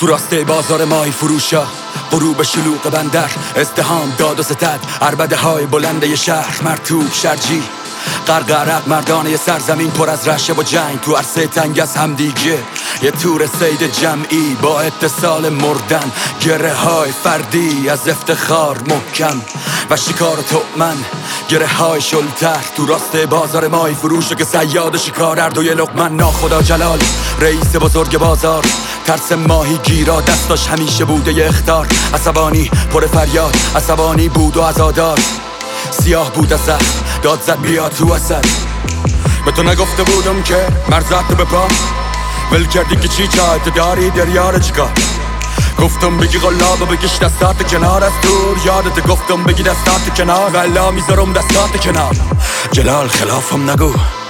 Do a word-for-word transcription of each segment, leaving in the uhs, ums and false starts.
تو راسته بازار مای فروشا، غروب شلوغ بندر، ازدهام، داد و ستد، عربده های بلنده ی شهر، مرطوب شرجی، غرغرق مردانه ی سرزمین پر از رشه و جنگ. تو عرصه تنگ از همدیگه یه تور سید جمعی با اتصال مردن، گره های فردی از افتخار محکم و شکار تؤمن، گره های شلتر. تو راسته بازار مای فروشا که صیاد شکار، هر دوی لقمن ناخدا جلال رئیس بزرگ بازار، ترس ماهی گیرا دستاش همیشه بوده ی اخطار. عصبانی پر فریاد، عصبانی بود و عزادار، سیاه بود از زخم، داد زد بیا تو اصد. به تو نگفته بودم که مرزت به پا ول کردی که چی چایت داری دریار چیکار. گفتم بگی غلاب بگیش دستات کنار از دور، یادت گفتم بگی دستات کنار ولا میذارم دستات کنار. جلال خلافم نگو،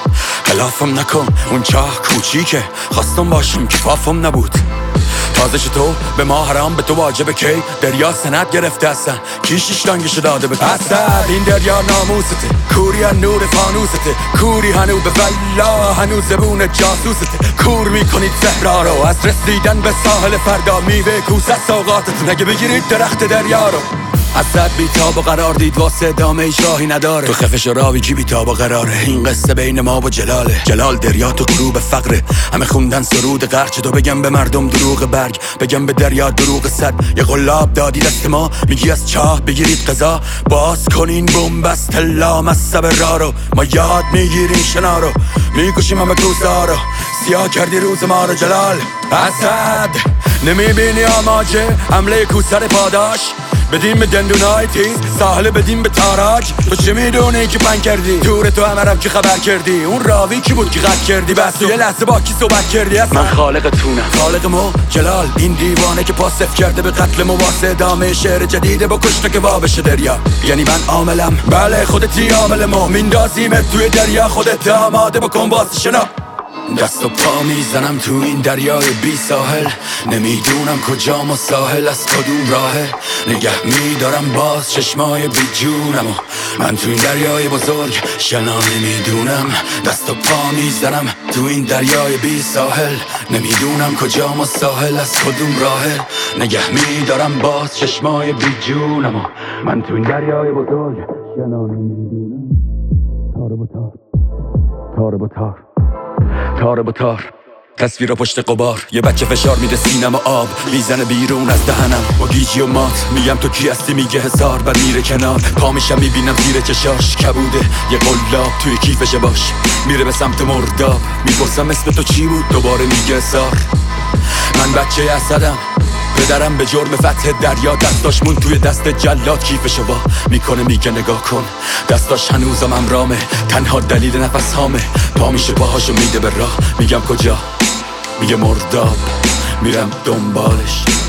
خلافم نکن، اون چاه کوچیکه خواستم باشم کفافم نبود. تازه تو به ما حرام، به تو واجبه کی دریا سند گرفته هستن، کی شیشتانگشو داده به اسد. این دریا ناموسته، کوری از نور فانوسته، کوری هنو به ولا هنو زبون جاسوسته. کور میکنید صحرا رو از رسیدن به ساحل فردا، میوه کوس از سوقاتتون اگه بگیرید درخت دریا رو. اسد بیتاب و قرار دید واسه ادامه ایش راهی نداره، تو خفش و راوی کی بیتاب و قراره. این قصه بین ما و جلاله، جلال دریا تو غروب فقره، همه خوندن سرود قرچه، تو بگم به مردم دروغ برگ، بگم به دریا دروغ صد. یه قلاب دادی دست ما، میگی از چاه بگیرید قضا، باز کنین بومبست لام از سب را رو. ما یاد میگیریم شنا رو، میکشیم همه کوسه ها رو، سیاه کردی روز ما رو جلال. اسد نمیبینی آماجه حمله کوسر پاداش، بدیم به دندونای تیز، ساحل بدیم به تاراج. تو چه میدونی که پنگ کردی؟ دور تو همرم که خبر کردی؟ اون راوی کی بود که قد کردی؟ بس یه لحظه با کی صحبت کردی؟ اصلا من خالق تونم، خالق مو جلال، این دیوانه که پاسف کرده به قتل مو واسه ادامه شعر جدیده با کشته که وابشه دریا. یعنی من عاملم، بله خودتی عامل مو، میندازیمت توی دریا، خودت آماده بکن واسه شنا. دست و پا میزنم تو این دریای بی ساحل، نمیدونم کجام و ساحل از کدوم راهه. نگه میدارم باز چشمای بی جونم و من تو این دریای بزرگ شنا نمیدونم. دست و پا میزنم تو این دریای بی ساحل، نمیدونم کجام و ساحل از کدوم راهه. نگه میدارم باز چشمای بی جونم و من تو این دریای بزرگ شنا نمیدونم. تار و تار، تار و تار، تار با تار، تصویر پشت قبار، یه بچه فشار میده سینم و آب میزنه بیرون از دهنم با گیجی و مات. میگم تو کی هستی؟ میگه حسار، بعد میره کنار، پا میشم میبینم زیر چشاش کبوده یه قلاب توی کیفشه باش، میره به سمت مرداب. میپرسم اسم تو چی بود؟ دوباره میگه حسار. من بچه اسدم، پدرم به جرم فتح دریا دستاش مون توی دست جلاد، کیفشو وا میکنه میگه نگاه کن، دستاش هنوزم امرامه، تنها دلیل نفس هامه. پا میشه پاهاشو میده به راه، میگم کجا؟ میگه مرداب، میرم دنبالش.